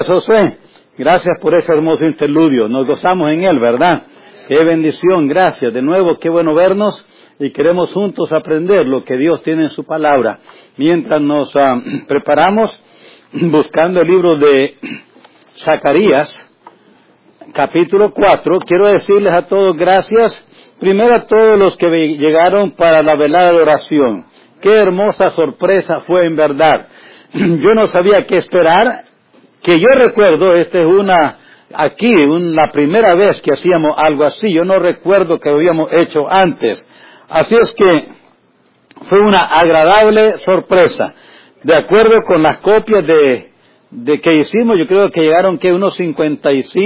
Josué, gracias por ese hermoso interludio. Nos gozamos en él, ¿verdad? Qué bendición, gracias. De nuevo, qué bueno vernos y queremos juntos aprender lo que Dios tiene en su palabra. Mientras nos preparamos, buscando el libro de Zacarías, capítulo 4, quiero decirles a todos gracias. Primero a todos los que llegaron para la velada de oración. Qué hermosa sorpresa fue en verdad. Yo no sabía qué esperar. Que yo recuerdo, la primera vez que hacíamos algo así, yo no recuerdo que lo habíamos hecho antes. Así es que fue una agradable sorpresa. De acuerdo con las copias de que hicimos, yo creo que llegaron unos 50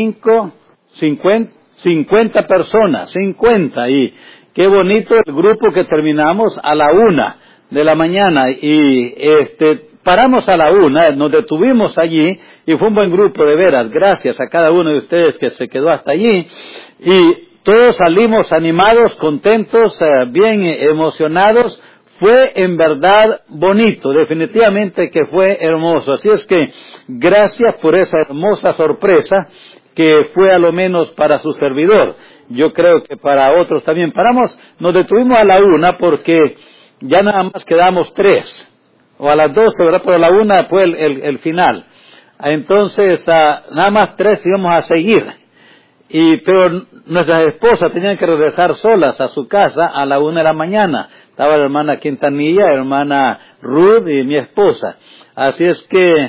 personas, 50, y qué bonito el grupo que terminamos a la 1 de la mañana, y paramos a la 1, nos detuvimos allí, y fue un buen grupo de veras, gracias a cada uno de ustedes que se quedó hasta allí, y todos salimos animados, contentos, bien emocionados. Fue en verdad bonito, definitivamente que fue hermoso, así es que gracias por esa hermosa sorpresa que fue a lo menos para su servidor. Yo creo que para otros también. Nos detuvimos a la 1 porque ya nada más quedamos 3. O a las 12, ¿verdad? Pero a la 1 fue el final. Entonces, nada más 3 íbamos a seguir. Pero nuestras esposas tenían que regresar solas a su casa a la 1 de la mañana. Estaba la hermana Quintanilla, hermana Ruth y mi esposa. Así es que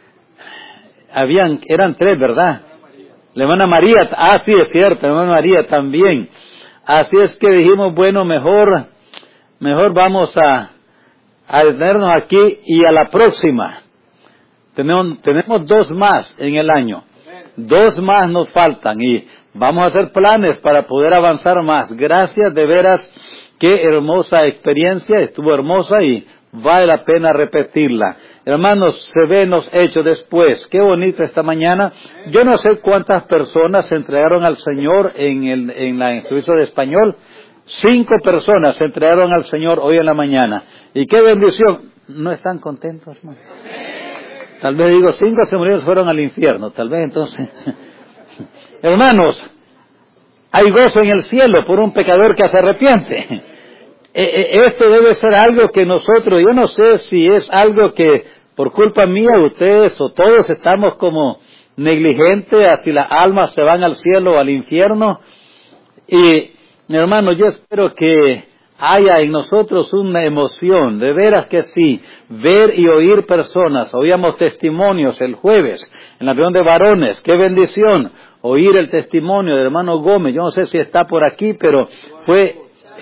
eran 3, ¿verdad? La hermana María, sí es cierto, la hermana María también. Así es que dijimos, bueno, mejor vamos a detenernos aquí y a la próxima. Tenemos 2 más en el año. 2 más nos faltan y vamos a hacer planes para poder avanzar más. Gracias, de veras, qué hermosa experiencia, estuvo hermosa y vale la pena repetirla. Hermanos, se ven los hechos después. Qué bonito esta mañana. Yo no sé cuántas personas se entregaron al Señor en el servicio de español. 5 personas se entregaron al Señor hoy en la mañana. Y qué bendición. ¿No están contentos, hermano? Tal vez 5 se murieron, fueron al infierno. Tal vez entonces. Hermanos, hay gozo en el cielo por un pecador que se arrepiente. Esto debe ser algo que nosotros, yo no sé si es algo que por culpa mía ustedes o todos estamos como negligentes, así las almas se van al cielo o al infierno. Y, mi hermano, yo espero que haya en nosotros una emoción, de veras que sí, ver y oír personas. Oíamos testimonios el jueves en la reunión de varones, qué bendición oír el testimonio del hermano Gómez. Yo no sé si está por aquí, pero fue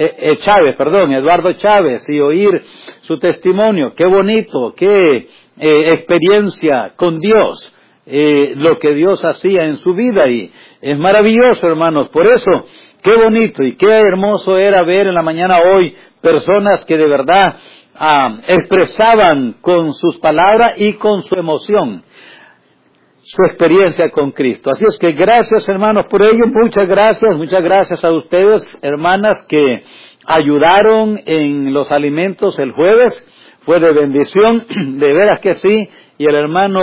Eduardo Chávez, y oír su testimonio, qué bonito, qué experiencia con Dios, lo que Dios hacía en su vida, y es maravilloso, hermanos. Por eso, qué bonito y qué hermoso era ver en la mañana hoy personas que de verdad expresaban con sus palabras y con su emoción su experiencia con Cristo. Así es que gracias, hermanos, por ello. Muchas gracias a ustedes, hermanas, que ayudaron en los alimentos el jueves. Fue de bendición, de veras que sí. Y el hermano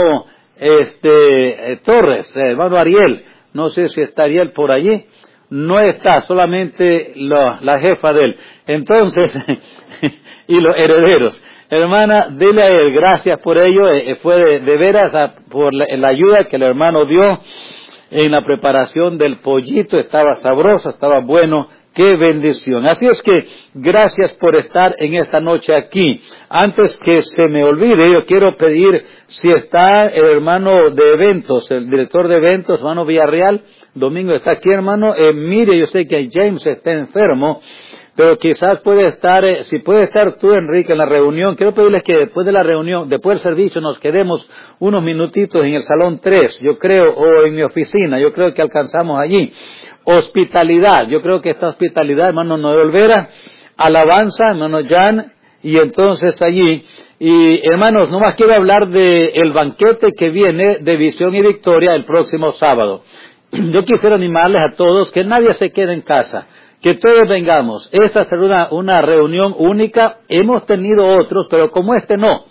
Torres, el hermano Ariel, no sé si está Ariel por allí. No está, solamente la jefa de él. Entonces, y los herederos. Hermana, dile a él gracias por ello. Fue de veras por la ayuda que el hermano dio en la preparación del pollito. Estaba sabroso, estaba bueno. ¡Qué bendición! Así es que gracias por estar en esta noche aquí. Antes que se me olvide, yo quiero pedir si está el hermano de eventos, el director de eventos, hermano Villarreal. Domingo está aquí, hermano. Mire, yo sé que James está enfermo, pero quizás puede estar, si puede estar tú, Enrique, en la reunión. Quiero pedirles que después de la reunión, después del servicio, nos quedemos unos minutitos en el salón 3, yo creo, o en mi oficina. Yo creo que alcanzamos allí. Hospitalidad, yo creo que esta hospitalidad, hermano Noel Vera, alabanza, hermano Jan, y entonces allí. Y hermanos, nomás quiero hablar del banquete que viene de Visión y Victoria el próximo sábado. Yo quisiera animarles a todos que nadie se quede en casa, que todos vengamos. Esta será una reunión única. Hemos tenido otros, pero como no.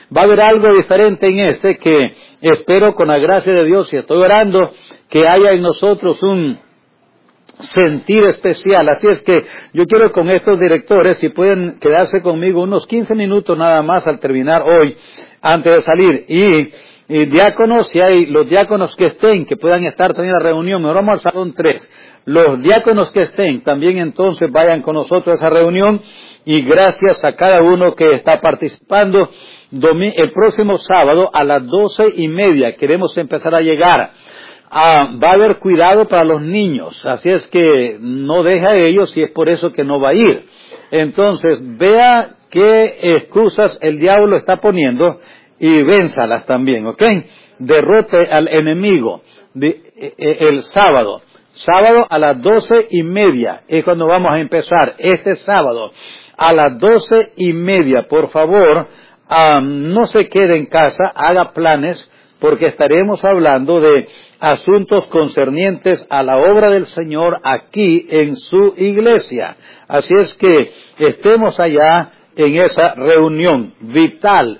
va a haber algo diferente en este que espero con la gracia de Dios y estoy orando que haya en nosotros un sentir especial. Así es que yo quiero con estos directores, si pueden quedarse conmigo unos 15 minutos nada más al terminar hoy, antes de salir, y diáconos, si hay los diáconos que estén, que puedan estar también en la reunión, nos vamos al salón 3, los diáconos que estén, también entonces vayan con nosotros a esa reunión, y gracias a cada uno que está participando. El próximo sábado a las 12:30 queremos empezar a llegar. Va a haber cuidado para los niños, así es que no deja a ellos y es por eso que no va a ir. Entonces, vea qué excusas el diablo está poniendo y vénzalas también, ¿ok? Derrote al enemigo el sábado a las 12:30 es cuando vamos a empezar, este sábado a las 12:30, por favor, no se quede en casa, haga planes, porque estaremos hablando de asuntos concernientes a la obra del Señor aquí en su iglesia. Así es que estemos allá en esa reunión vital.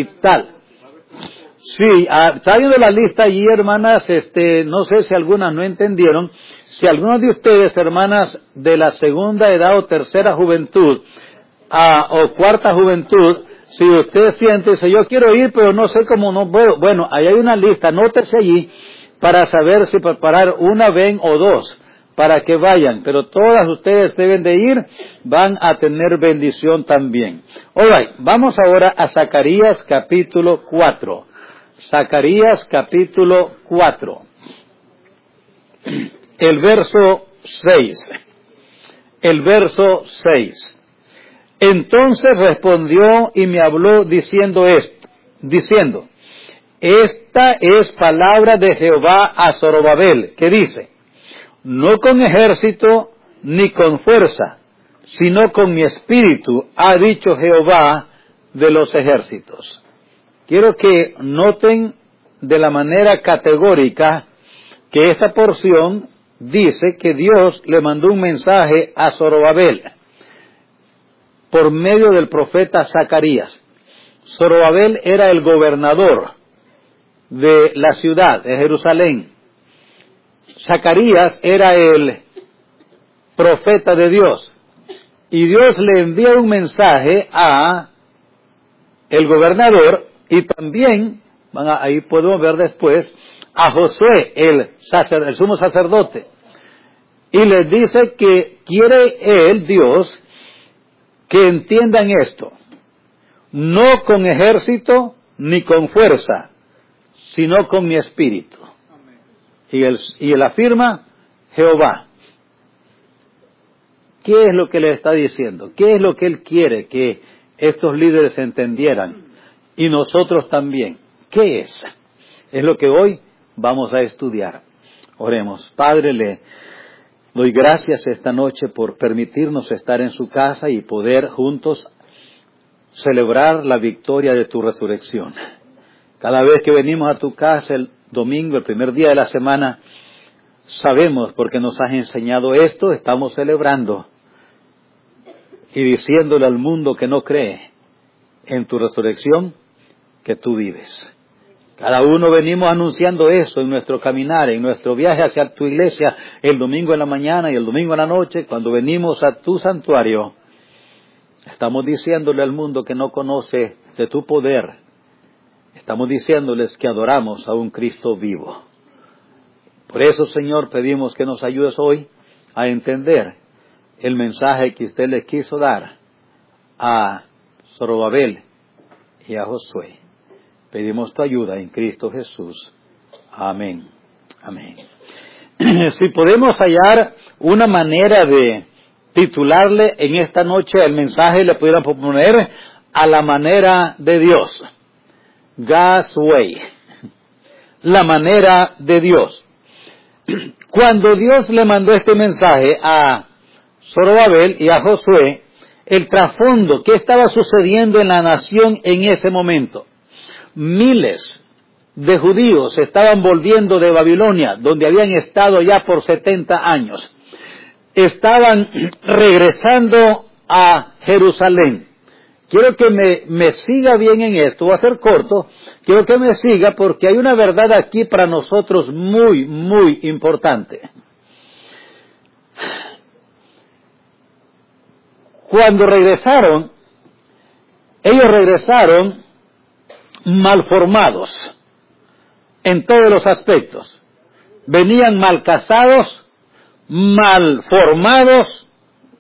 Sí, está viendo la lista allí, hermanas, no sé si algunas no entendieron. Si algunas de ustedes, hermanas, de la segunda edad o tercera juventud, o cuarta juventud, si usted siente, dice, yo quiero ir, pero no sé cómo no puedo. Bueno, ahí hay una lista, anótese allí para saber si preparar una ven o dos para que vayan. Pero todas ustedes deben de ir, van a tener bendición también. Alright, vamos ahora a Zacarías capítulo 4. Zacarías capítulo 4. El verso 6. El verso 6. Entonces respondió y me habló diciendo, esta es palabra de Jehová a Zorobabel, que dice, no con ejército ni con fuerza, sino con mi espíritu, ha dicho Jehová de los ejércitos. Quiero que noten de la manera categórica que esta porción dice que Dios le mandó un mensaje a Zorobabel por medio del profeta Zacarías. Zorobabel era el gobernador de la ciudad de Jerusalén. Zacarías era el profeta de Dios. Y Dios le envía un mensaje a el gobernador y también, ahí podemos ver después, a Josué, el sumo sacerdote. Y les dice que quiere él, Dios, que entiendan esto, no con ejército ni con fuerza, sino con mi espíritu. Y él afirma, Jehová. ¿Qué es lo que le está diciendo? ¿Qué es lo que él quiere que estos líderes entendieran? Y nosotros también. ¿Qué es? Es lo que hoy vamos a estudiar. Oremos. Padre, le doy gracias esta noche por permitirnos estar en su casa y poder juntos celebrar la victoria de tu resurrección. Cada vez que venimos a tu casa el domingo, el primer día de la semana, sabemos porque nos has enseñado esto, estamos celebrando y diciéndole al mundo que no cree en tu resurrección que tú vives. Cada uno venimos anunciando eso en nuestro caminar, en nuestro viaje hacia tu iglesia, el domingo en la mañana y el domingo en la noche, cuando venimos a tu santuario. Estamos diciéndole al mundo que no conoce de tu poder. Estamos diciéndoles que adoramos a un Cristo vivo. Por eso, Señor, pedimos que nos ayudes hoy a entender el mensaje que usted le quiso dar a Zorobabel y a Josué. Pedimos tu ayuda en Cristo Jesús. Amén. Amén. Si podemos hallar una manera de titularle en esta noche el mensaje, le pudiéramos poner a la manera de Dios. God's way. La manera de Dios. Cuando Dios le mandó este mensaje a Zorobabel y a Josué, el trasfondo, ¿qué estaba sucediendo en la nación en ese momento? Miles de judíos estaban volviendo de Babilonia, donde habían estado ya por 70 años. Estaban regresando a Jerusalén. quiero que me siga bien en esto, voy a ser corto, quiero que me siga porque hay una verdad aquí para nosotros muy, muy importante. Cuando regresaron, ellos regresaron malformados en todos los aspectos. Venían mal casados, mal formados,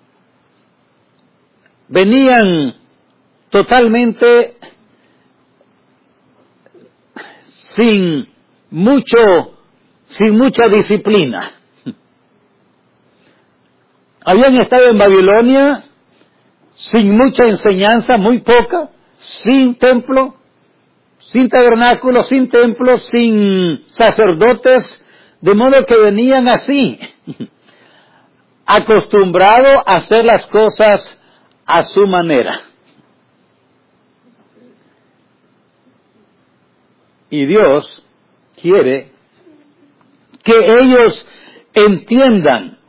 venían totalmente sin mucha disciplina. Habían estado en Babilonia sin mucha enseñanza, muy poca, sin templo, sin tabernáculo, sin templo, sin sacerdotes, de modo que venían así, acostumbrados a hacer las cosas a su manera. Y Dios quiere que ellos entiendan.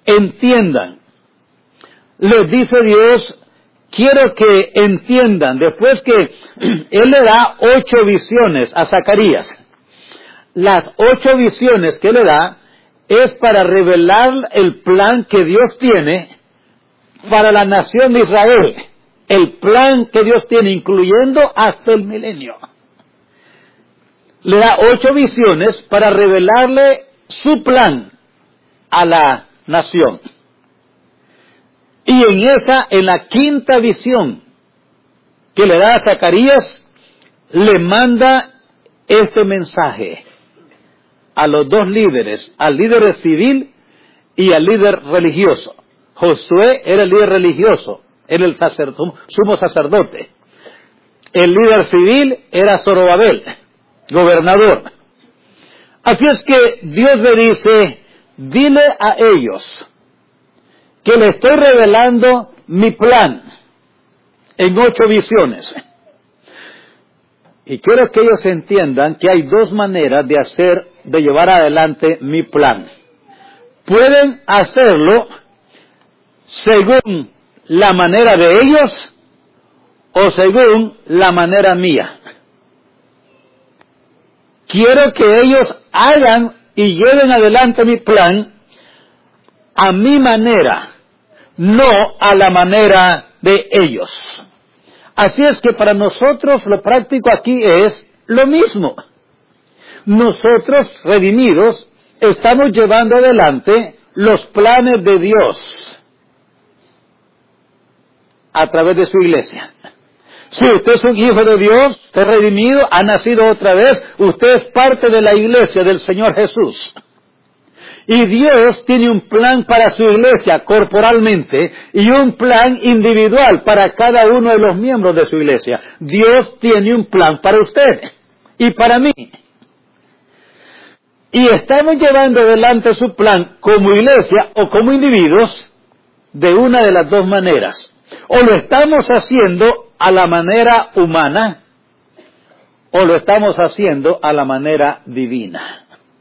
Les dice Dios, quiero que entiendan, después que Él le da 8 visiones a Zacarías. Las 8 visiones que le da es para revelar el plan que Dios tiene para la nación de Israel. El plan que Dios tiene, incluyendo hasta el milenio. Le da 8 visiones para revelarle su plan a la nación. Y en la 5ª visión que le da a Zacarías, le manda este mensaje a los 2 líderes, al líder civil y al líder religioso. Josué era el líder religioso, era el sumo sacerdote. El líder civil era Zorobabel, gobernador. Así es que Dios le dice, dile a ellos que le estoy revelando mi plan en 8 visiones. Y quiero que ellos entiendan que hay 2 maneras de llevar adelante mi plan. Pueden hacerlo según la manera de ellos o según la manera mía. Quiero que ellos hagan y lleven adelante mi plan a mi manera, no a la manera de ellos. Así es que para nosotros lo práctico aquí es lo mismo. Nosotros, redimidos, estamos llevando adelante los planes de Dios a través de su iglesia. Si usted es un hijo de Dios, usted es redimido, ha nacido otra vez, usted es parte de la iglesia del Señor Jesús. Y Dios tiene un plan para su iglesia corporalmente y un plan individual para cada uno de los miembros de su iglesia. Dios tiene un plan para usted y para mí. Y estamos llevando adelante su plan como iglesia o como individuos de una de las 2 maneras. O lo estamos haciendo a la manera humana o lo estamos haciendo a la manera divina.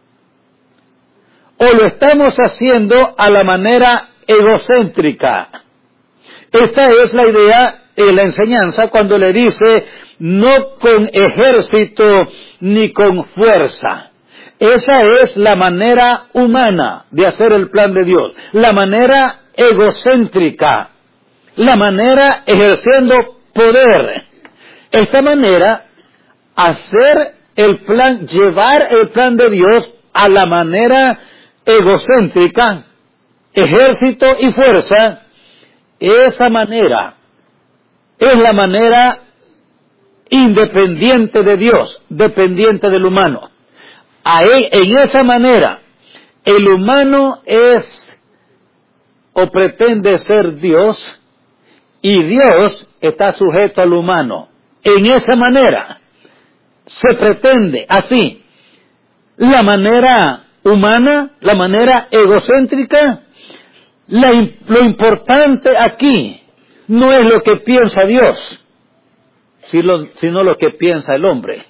O lo estamos haciendo a la manera egocéntrica. Esta es la idea de la enseñanza cuando le dice, no con ejército ni con fuerza. Esa es la manera humana de hacer el plan de Dios. La manera egocéntrica. La manera ejerciendo poder. Esta manera, hacer el plan, llevar el plan de Dios a la manera egocéntrica, ejército y fuerza, esa manera es la manera independiente de Dios, dependiente del humano. En esa manera, el humano es o pretende ser Dios y Dios está sujeto al humano. En esa manera se pretende así. La manera humana, la manera egocéntrica, lo importante aquí no es lo que piensa Dios, sino lo que piensa el hombre.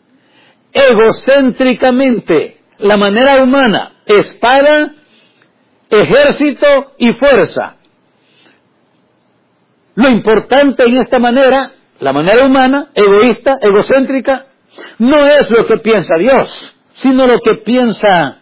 Egocéntricamente, la manera humana, espada, ejército y fuerza. Lo importante en esta manera, la manera humana, egoísta, egocéntrica, no es lo que piensa Dios, sino lo que piensa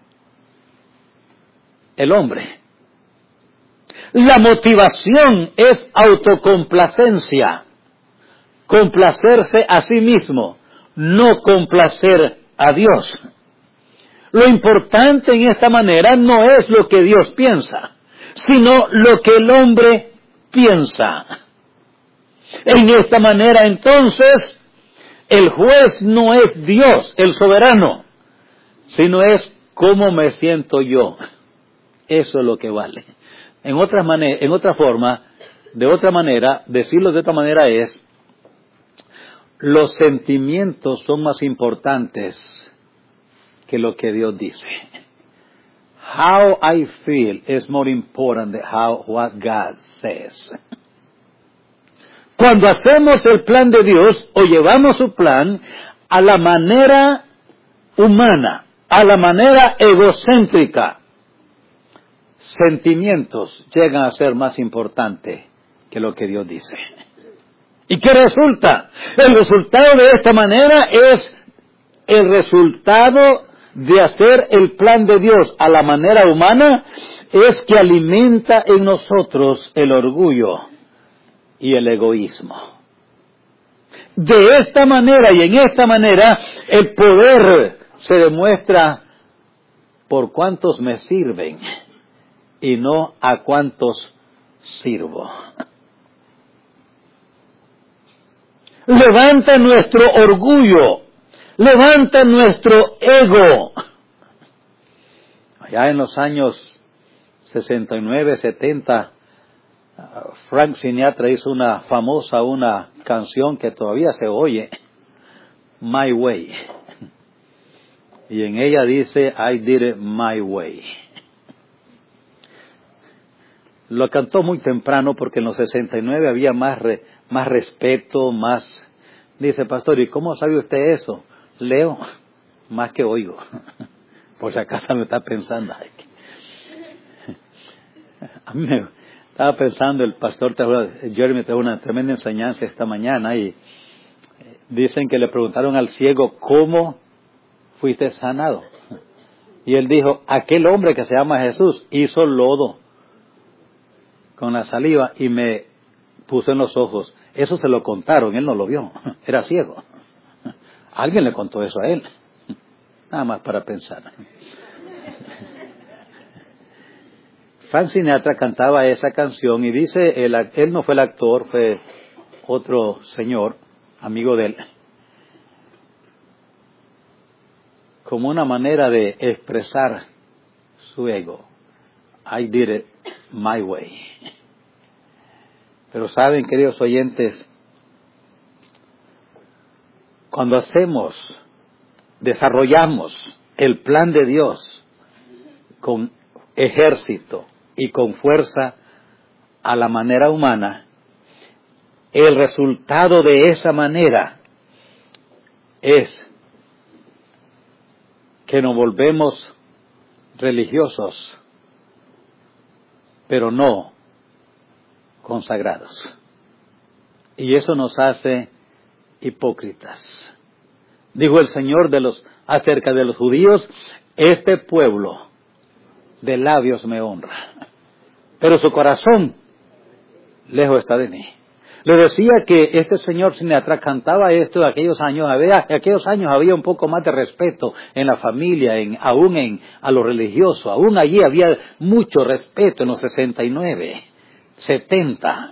el hombre. La motivación es autocomplacencia, complacerse a sí mismo, no complacer a Dios. Lo importante en esta manera no es lo que Dios piensa, sino lo que el hombre piensa. En esta manera, entonces, el juez no es Dios, el soberano, sino es cómo me siento yo. Eso es lo que vale. De otra manera, decirlo de otra manera es, los sentimientos son más importantes que lo que Dios dice. How I feel is more important than what God says. Cuando hacemos el plan de Dios o llevamos su plan a la manera humana, a la manera egocéntrica, sentimientos llegan a ser más importantes que lo que Dios dice. ¿Y qué resulta? El resultado de esta manera es el resultado de hacer el plan de Dios a la manera humana, es que alimenta en nosotros el orgullo y el egoísmo. De esta manera y en esta manera, el poder se demuestra por cuántos me sirven y no a cuántos sirvo. Levanta nuestro orgullo, levanta nuestro ego. Allá en los años 69, 70, Frank Sinatra hizo una canción que todavía se oye, My Way. Y en ella dice, I did it my way. Lo cantó muy temprano porque en los 69 había más respeto, más... Dice, pastor, ¿y cómo sabe usted eso? Leo más que oigo. Por si acaso me está pensando. A mí me estaba pensando, el pastor Jeremy trajo una tremenda enseñanza esta mañana y dicen que le preguntaron al ciego, ¿cómo fuiste sanado? Y él dijo, aquel hombre que se llama Jesús hizo lodo con la saliva y me puso en los ojos. Eso se lo contaron, él no lo vio, era ciego. Alguien le contó eso a él. Nada más para pensar. Frank Sinatra cantaba esa canción y dice, él no fue el actor, fue otro señor, amigo de él, como una manera de expresar su ego. I did it my way. Pero saben, queridos oyentes, cuando desarrollamos el plan de Dios con ejército y con fuerza a la manera humana, el resultado de esa manera es que nos volvemos religiosos, pero no consagrados. Y eso nos hace hipócritas. Dijo el Señor acerca de los judíos, este pueblo de labios me honra, pero su corazón lejos está de mí. Le decía que este señor Sinatra cantaba esto de aquellos años. Había un poco más de respeto en la familia, aún a lo religioso. Aún allí había mucho respeto en los 69, 70.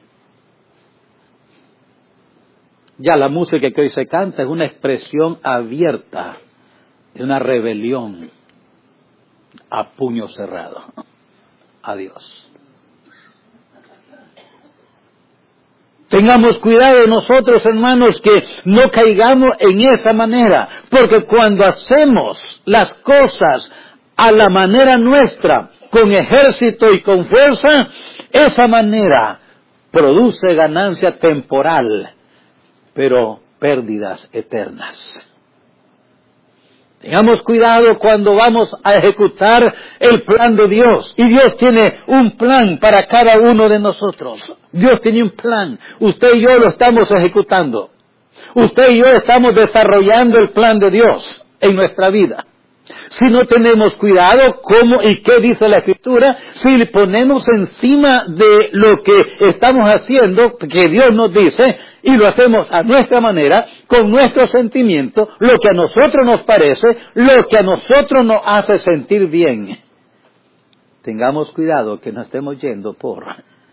Ya la música que hoy se canta es una expresión abierta de una rebelión a puño cerrado a Dios. Tengamos cuidado nosotros, hermanos, que no caigamos en esa manera, porque cuando hacemos las cosas a la manera nuestra, con ejército y con fuerza, esa manera produce ganancia temporal, pero pérdidas eternas. Tengamos cuidado cuando vamos a ejecutar el plan de Dios. Y Dios tiene un plan para cada uno de nosotros. Dios tiene un plan. Usted y yo lo estamos ejecutando. Usted y yo estamos desarrollando el plan de Dios en nuestra vida. Si no tenemos cuidado, ¿cómo y qué dice la Escritura? Si le ponemos encima de lo que estamos haciendo, que Dios nos dice, y lo hacemos a nuestra manera, con nuestro sentimiento, lo que a nosotros nos parece, lo que a nosotros nos hace sentir bien. Tengamos cuidado que no estemos yendo por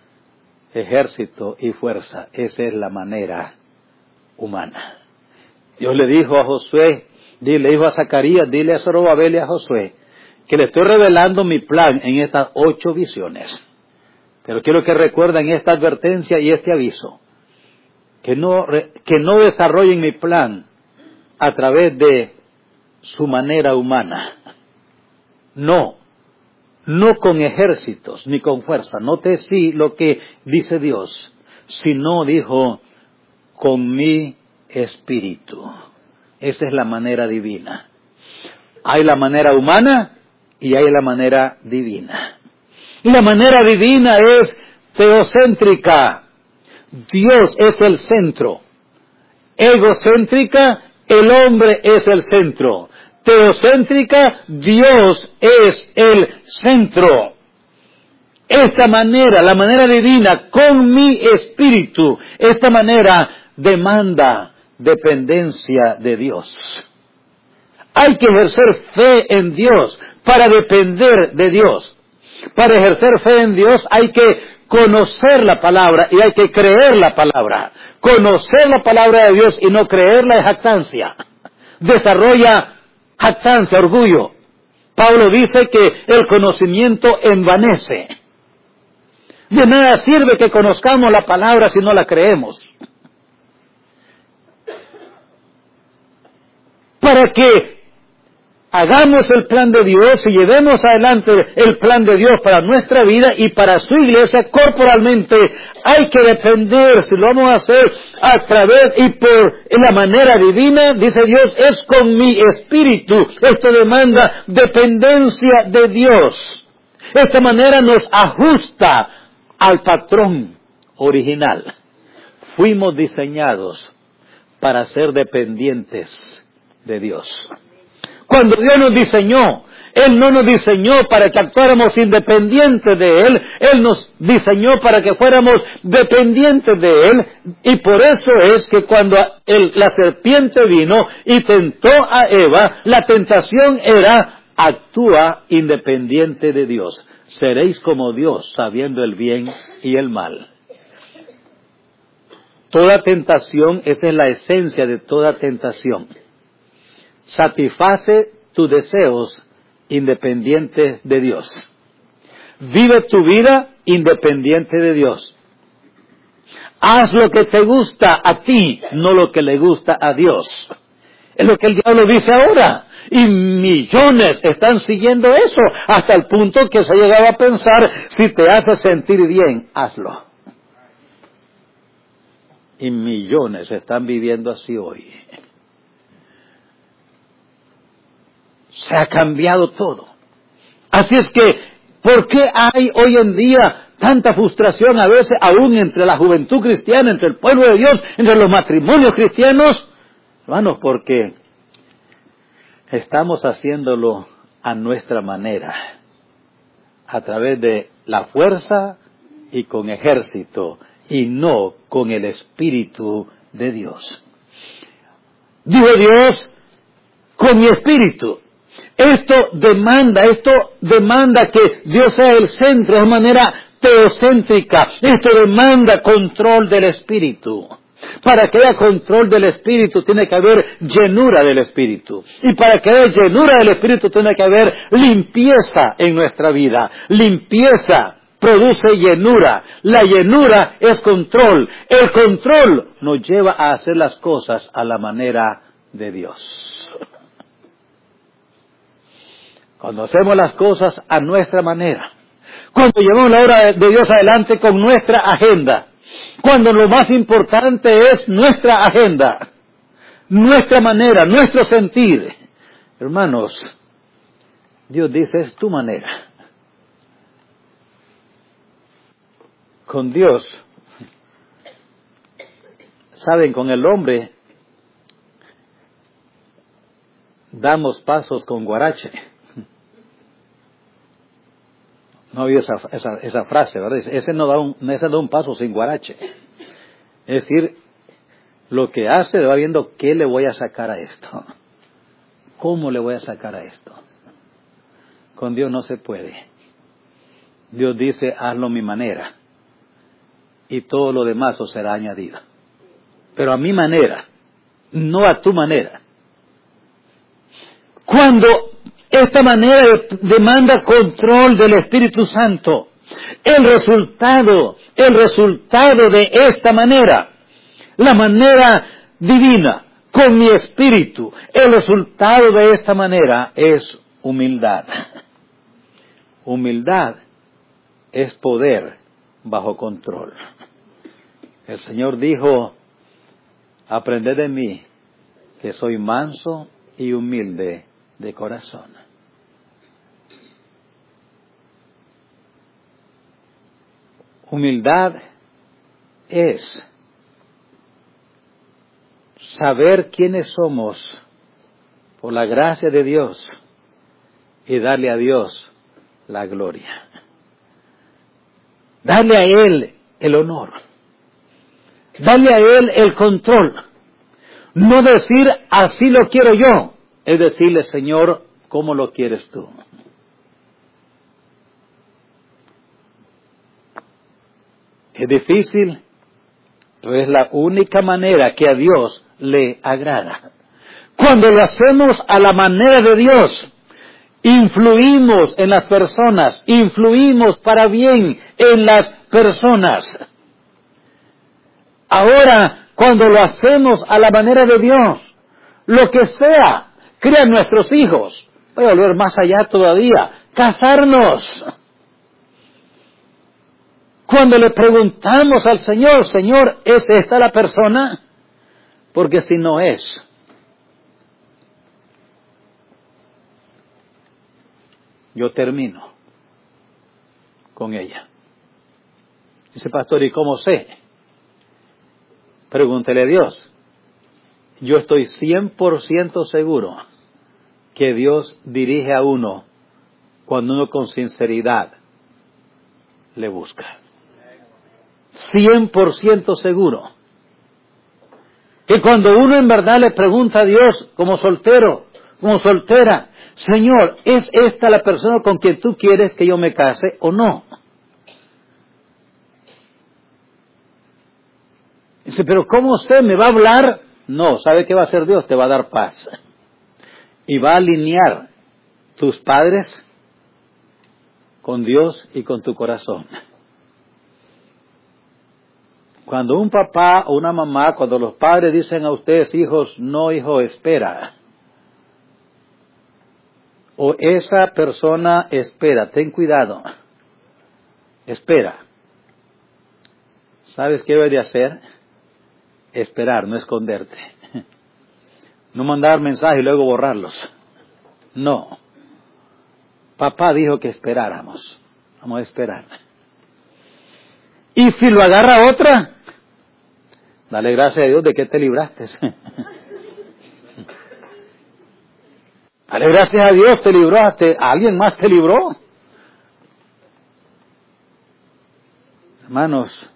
ejército y fuerza. Esa es la manera humana. Dios le dijo a Josué, le dijo a Zacarías, dile a Zorobabel y a Josué, que le estoy revelando mi plan en estas 8 visiones. Pero quiero que recuerden esta advertencia y este aviso. Que no desarrollen mi plan a través de su manera humana. No con ejércitos ni con fuerza. Note sí lo que dice Dios, sino dijo, con mi espíritu. Esa es la manera divina. Hay la manera humana y hay la manera divina. Y la manera divina es teocéntrica. Dios es el centro. Egocéntrica, el hombre es el centro. Teocéntrica, Dios es el centro. Esta manera, la manera divina, con mi espíritu, esta manera demanda dependencia de Dios. Hay que ejercer fe en Dios para depender de Dios. Para ejercer fe en Dios hay que conocer la palabra y hay que creer la palabra. Conocer la palabra de Dios y no creerla es jactancia. Desarrolla jactancia, orgullo. Pablo dice que el conocimiento envanece. De nada sirve que conozcamos la palabra si no la creemos. Para que hagamos el plan de Dios y llevemos adelante el plan de Dios para nuestra vida y para su iglesia corporalmente, hay que depender, si lo vamos a hacer a través y por la manera divina, dice Dios, es con mi espíritu. Esto demanda dependencia de Dios. Esta manera nos ajusta al patrón original. Fuimos diseñados para ser dependientes de Dios. Cuando Dios nos diseñó, Él no nos diseñó para que actuáramos independientes de Él, Él nos diseñó para que fuéramos dependientes de Él, y por eso es que cuando la serpiente vino y tentó a Eva, la tentación era, actúa independiente de Dios. Seréis como Dios, sabiendo el bien y el mal. Toda tentación, esa es la esencia de toda tentación. Satisface tus deseos independientes de Dios. Vive tu vida independiente de Dios. Haz lo que te gusta a ti, no lo que le gusta a Dios. Es lo que el diablo dice ahora. Y millones están siguiendo eso, hasta el punto que se ha llegado a pensar, si te hace sentir bien, hazlo. Y millones están viviendo así hoy. Se ha cambiado todo. Así es que, ¿por qué hay hoy en día tanta frustración a veces aún entre la juventud cristiana, entre el pueblo de Dios, entre los matrimonios cristianos? Hermanos, porque estamos haciéndolo a nuestra manera, a través de la fuerza y con ejército, y no con el Espíritu de Dios. Dijo Dios, con mi Espíritu. Esto demanda que Dios sea el centro de manera teocéntrica. Esto demanda control del Espíritu. Para que haya control del Espíritu tiene que haber llenura del Espíritu. Y para que haya llenura del Espíritu tiene que haber limpieza en nuestra vida. Limpieza produce llenura. La llenura es control. El control nos lleva a hacer las cosas a la manera de Dios. Cuando hacemos las cosas a nuestra manera, cuando llevamos la obra de Dios adelante con nuestra agenda, cuando lo más importante es nuestra agenda, nuestra manera, nuestro sentir, Hermanos, Dios dice, es tu manera. Con Dios, saben, con el hombre damos pasos con guarache. No oí esa frase, ¿verdad? Ese no da un paso sin guarache. Es decir, lo que hace va viendo qué le voy a sacar a esto. ¿Cómo le voy a sacar a esto? Con Dios no se puede. Dios dice, hazlo a mi manera. Y todo lo demás os será añadido. Pero a mi manera, no a tu manera. Cuando esta manera demanda control del Espíritu Santo, el resultado de esta manera, la manera divina, con mi espíritu, el resultado de esta manera es humildad. Humildad es poder bajo control. El Señor dijo, aprended de mí, que soy manso y humilde de corazón. Humildad es saber quiénes somos por la gracia de Dios y darle a Dios la gloria. Darle a Él el honor. Darle a Él el control. No decir, así lo quiero yo. Es decirle, Señor, ¿cómo lo quieres tú? Es difícil, pero es la única manera que a Dios le agrada. Cuando lo hacemos a la manera de Dios, influimos en las personas, influimos para bien en las personas. Ahora, cuando lo hacemos a la manera de Dios, lo que sea, crean nuestros hijos, voy a volver más allá todavía, casarnos. Cuando le preguntamos al Señor, Señor, ¿es esta la persona? Porque si no es, yo termino con ella. Dice, pastor, ¿y cómo sé? Pregúntele a Dios. Yo estoy 100% seguro que Dios dirige a uno cuando uno con sinceridad le busca. 100% seguro que cuando uno en verdad le pregunta a Dios como soltero, como soltera, Señor, ¿es esta la persona con quien tú quieres que yo me case o no? Dice, pero ¿cómo usted me va a hablar? No, ¿sabe qué va a hacer Dios? Te va a dar paz. Y va a alinear tus padres con Dios y con tu corazón. Cuando un papá o una mamá, cuando los padres dicen a ustedes, hijos, no, hijo, espera. O esa persona espera, ten cuidado. Espera. ¿Sabes qué debe de hacer? Esperar, no esconderte. No mandar mensajes y luego borrarlos. No. Papá dijo que esperáramos. Vamos a esperar. Y si lo agarra otra, dale gracias a Dios de que te libraste. Dale gracias a Dios, te libraste. ¿Alguien más te libró? Hermanos,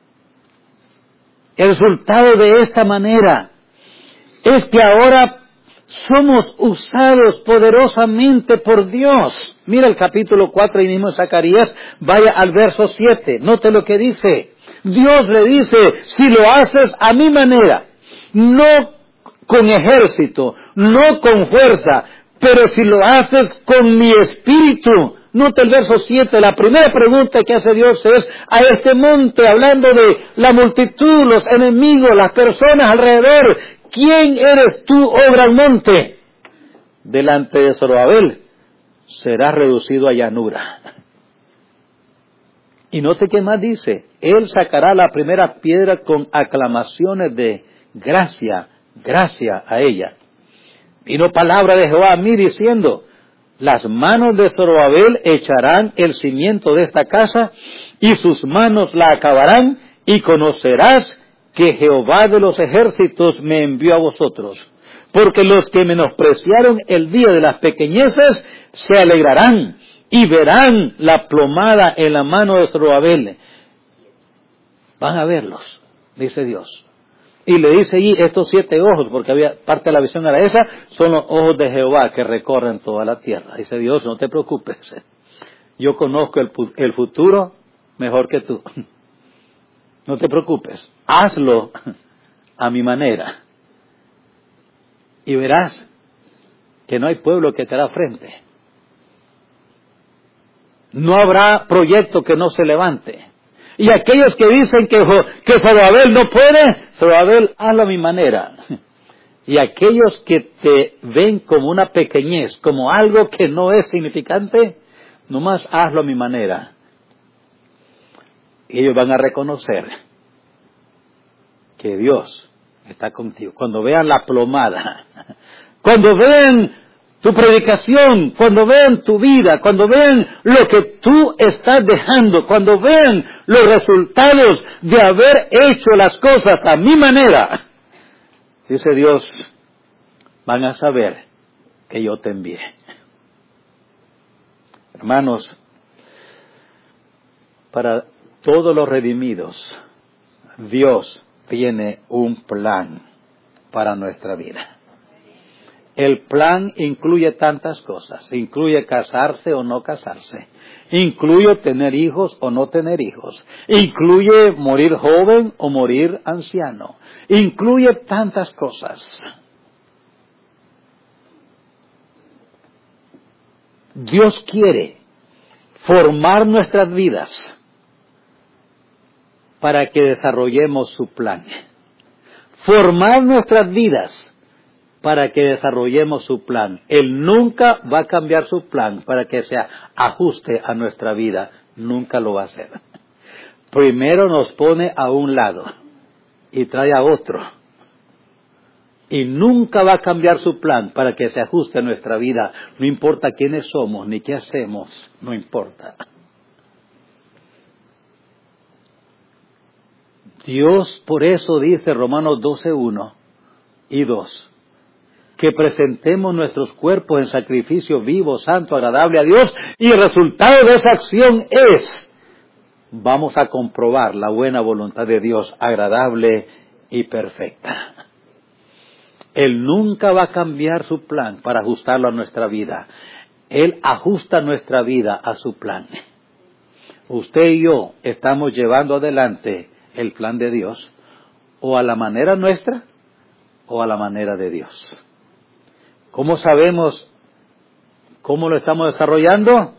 el resultado de esta manera es que ahora somos usados poderosamente por Dios. Mira el capítulo 4 ahí mismo de Zacarías, vaya al verso 7, note lo que dice. Dios le dice, si lo haces a mi manera, no con ejército, no con fuerza, pero si lo haces con mi espíritu. Note el verso 7, la primera pregunta que hace Dios es, a este monte, hablando de la multitud, los enemigos, las personas alrededor, ¿quién eres tú, oh gran monte? Delante de Zorobabel serás reducido a llanura. Y note qué más dice, él sacará la primera piedra con aclamaciones de gracia, gracia a ella. Vino palabra de Jehová a mí diciendo, las manos de Zorobabel echarán el cimiento de esta casa, y sus manos la acabarán, y conocerás que Jehová de los ejércitos me envió a vosotros. Porque los que menospreciaron el día de las pequeñeces se alegrarán, y verán la plomada en la mano de Zorobabel. Van a verlos, dice Dios. Y le dice allí estos 7 ojos, porque había parte de la visión era esa, son los ojos de Jehová que recorren toda la tierra. Dice Dios, no te preocupes, yo conozco el futuro mejor que tú. No te preocupes, hazlo a mi manera. Y verás que no hay pueblo que te hará frente. No habrá proyecto que no se levante. Y aquellos que dicen que Zorobabel no puede, Zorobabel, hazlo a mi manera. Y aquellos que te ven como una pequeñez, como algo que no es significante, nomás hazlo a mi manera. Y ellos van a reconocer que Dios está contigo. Cuando vean la plomada, cuando vean tu predicación, cuando vean tu vida, cuando vean lo que tú estás dejando, cuando vean los resultados de haber hecho las cosas a mi manera, dice Dios, van a saber que yo te envié. Hermanos, para todos los redimidos, Dios tiene un plan para nuestra vida. El plan incluye tantas cosas. Incluye casarse o no casarse. Incluye tener hijos o no tener hijos. Incluye morir joven o morir anciano. Incluye tantas cosas. Dios quiere formar nuestras vidas para que desarrollemos su plan. Formar nuestras vidas para que desarrollemos su plan. Él nunca va a cambiar su plan para que se ajuste a nuestra vida. Nunca lo va a hacer. Primero nos pone a un lado y trae a otro. Y nunca va a cambiar su plan para que se ajuste a nuestra vida. No importa quiénes somos ni qué hacemos, no importa. Dios por eso dice Romanos 12:1 y 2. Que presentemos nuestros cuerpos en sacrificio vivo, santo, agradable a Dios, y el resultado de esa acción es, vamos a comprobar la buena voluntad de Dios, agradable y perfecta. Él nunca va a cambiar su plan para ajustarlo a nuestra vida. Él ajusta nuestra vida a su plan. Usted y yo estamos llevando adelante el plan de Dios, o a la manera nuestra, o a la manera de Dios. ¿Cómo sabemos cómo lo estamos desarrollando?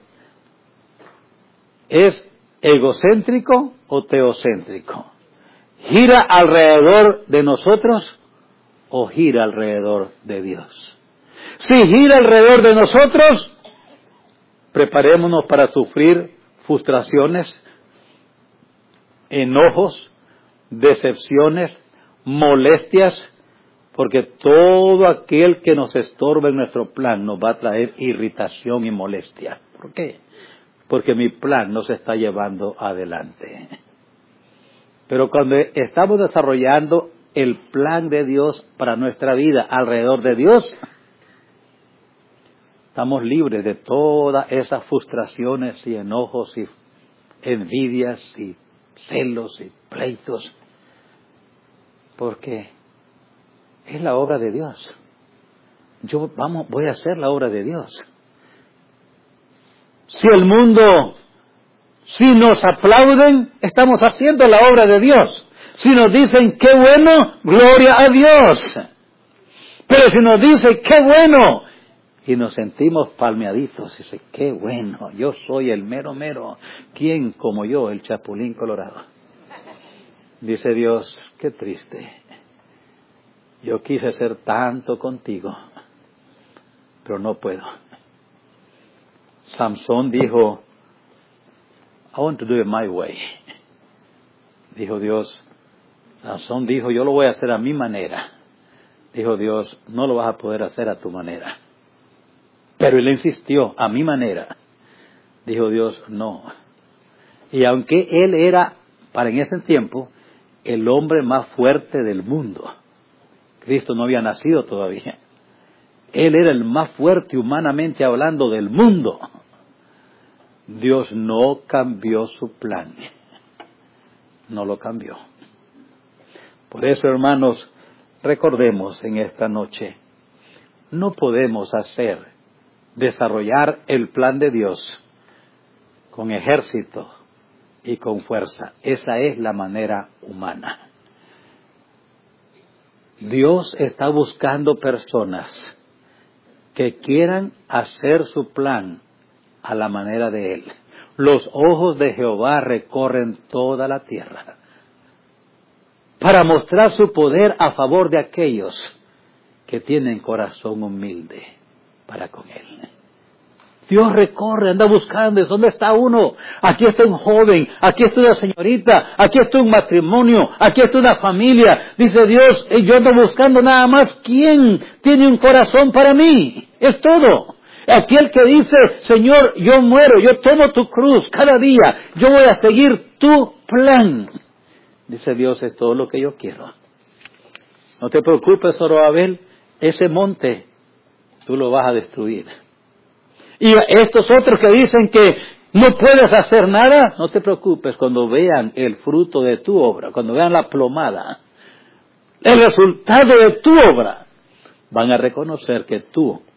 ¿Es egocéntrico o teocéntrico? ¿Gira alrededor de nosotros o gira alrededor de Dios? Si gira alrededor de nosotros, preparémonos para sufrir frustraciones, enojos, decepciones, molestias, porque todo aquel que nos estorbe en nuestro plan nos va a traer irritación y molestia. ¿Por qué? Porque mi plan no se está llevando adelante. Pero cuando estamos desarrollando el plan de Dios para nuestra vida alrededor de Dios, estamos libres de todas esas frustraciones y enojos y envidias y celos y pleitos. Porque es la obra de Dios. Voy a hacer la obra de Dios. Si nos aplauden, estamos haciendo la obra de Dios. Si nos dicen qué bueno, gloria a Dios. Pero si nos dicen qué bueno, y nos sentimos palmeaditos, dice qué bueno, yo soy el mero mero. ¿Quién como yo, el chapulín colorado? Dice Dios, qué triste. Yo quise hacer tanto contigo, pero no puedo. Samson dijo, I want to do it my way. Dijo Dios, Samson dijo, yo lo voy a hacer a mi manera. Dijo Dios, no lo vas a poder hacer a tu manera. Pero él insistió, a mi manera. Dijo Dios, no. Y aunque él era, para en ese tiempo, el hombre más fuerte del mundo, Cristo no había nacido todavía. Él era el más fuerte humanamente hablando del mundo. Dios no cambió su plan. No lo cambió. Por eso, hermanos, recordemos en esta noche, no podemos desarrollar el plan de Dios con ejército y con fuerza. Esa es la manera humana. Dios está buscando personas que quieran hacer su plan a la manera de Él. Los ojos de Jehová recorren toda la tierra para mostrar su poder a favor de aquellos que tienen corazón humilde para con Él. Dios recorre, anda buscando, ¿dónde está uno? Aquí está un joven, aquí está una señorita, aquí está un matrimonio, aquí está una familia. Dice Dios, yo ando buscando nada más quién tiene un corazón para mí. Es todo. Aquel que dice, Señor, yo muero, yo tomo tu cruz cada día, yo voy a seguir tu plan. Dice Dios, es todo lo que yo quiero. No te preocupes, Zorobabel, ese monte tú lo vas a destruir. Y estos otros que dicen que no puedes hacer nada, no te preocupes, cuando vean el fruto de tu obra, cuando vean la plomada, el resultado de tu obra, van a reconocer que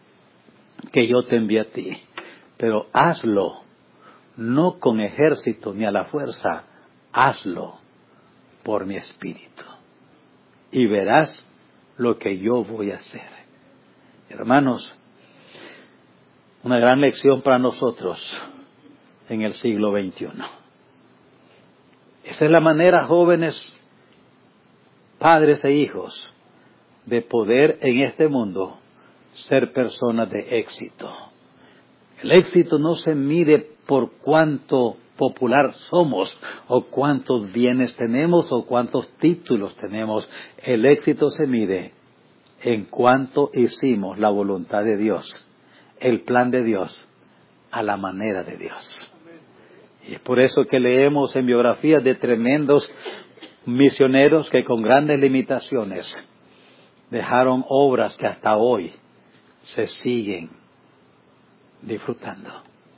yo te envié a ti. Pero hazlo, no con ejército ni a la fuerza, hazlo por mi espíritu. Y verás lo que yo voy a hacer. Hermanos, una gran lección para nosotros en el siglo XXI. Esa es la manera, jóvenes, padres e hijos, de poder en este mundo ser personas de éxito. El éxito no se mide por cuánto popular somos, o cuántos bienes tenemos, o cuántos títulos tenemos. El éxito se mide en cuánto hicimos la voluntad de Dios, el plan de Dios, a la manera de Dios. Y es por eso que leemos en biografías de tremendos misioneros que con grandes limitaciones dejaron obras que hasta hoy se siguen disfrutando.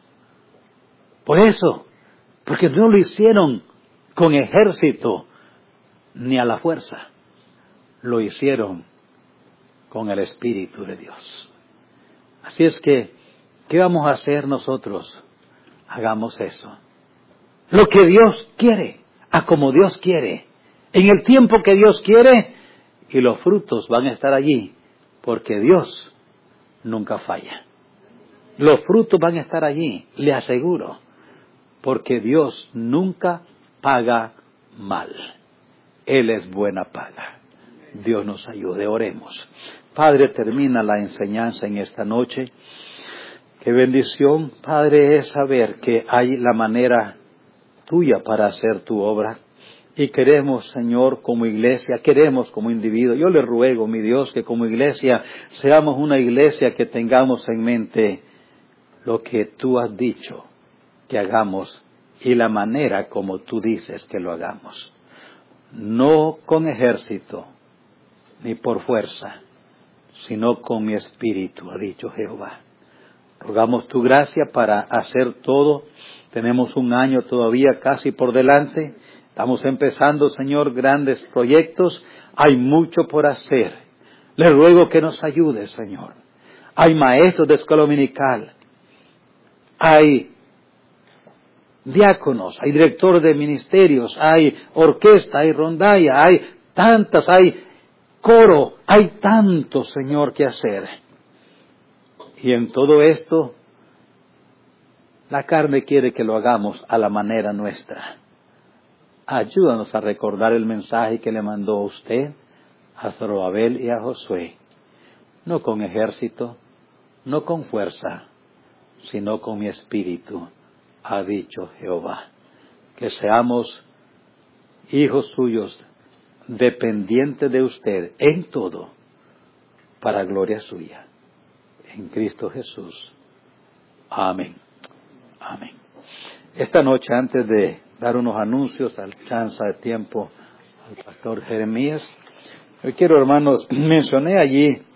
Por eso, porque no lo hicieron con ejército ni a la fuerza, lo hicieron con el Espíritu de Dios. Así es que, ¿qué vamos a hacer nosotros? Hagamos eso. Lo que Dios quiere, a como Dios quiere, en el tiempo que Dios quiere, y los frutos van a estar allí, porque Dios nunca falla. Los frutos van a estar allí, le aseguro, porque Dios nunca paga mal. Él es buena paga. Dios nos ayude, oremos. Padre, termina la enseñanza en esta noche. Qué bendición, Padre, es saber que hay la manera tuya para hacer tu obra. Y queremos, Señor, como iglesia, queremos como individuo. Yo le ruego, mi Dios, que como iglesia seamos una iglesia que tengamos en mente lo que tú has dicho que hagamos y la manera como tú dices que lo hagamos. No con ejército ni por fuerza, sino con mi espíritu, ha dicho Jehová. Rogamos tu gracia para hacer todo. Tenemos un año todavía casi por delante. Estamos empezando, Señor, grandes proyectos. Hay mucho por hacer. Le ruego que nos ayude, Señor. Hay maestros de escuela dominical. Hay diáconos, hay directores de ministerios, hay orquesta, hay rondalla, hay tantas, hay coro, hay tanto, Señor, que hacer. Y en todo esto, la carne quiere que lo hagamos a la manera nuestra. Ayúdanos a recordar el mensaje que le mandó a usted, a Zorobabel y a Josué. No con ejército, no con fuerza, sino con mi espíritu, ha dicho Jehová. Que seamos hijos suyos, dependientes de usted en todo, para gloria suya. En Cristo Jesús. Amén. Amén. Esta noche, antes de dar unos anuncios, alcanza de tiempo al pastor Jeremías, yo quiero, hermanos, mencioné allí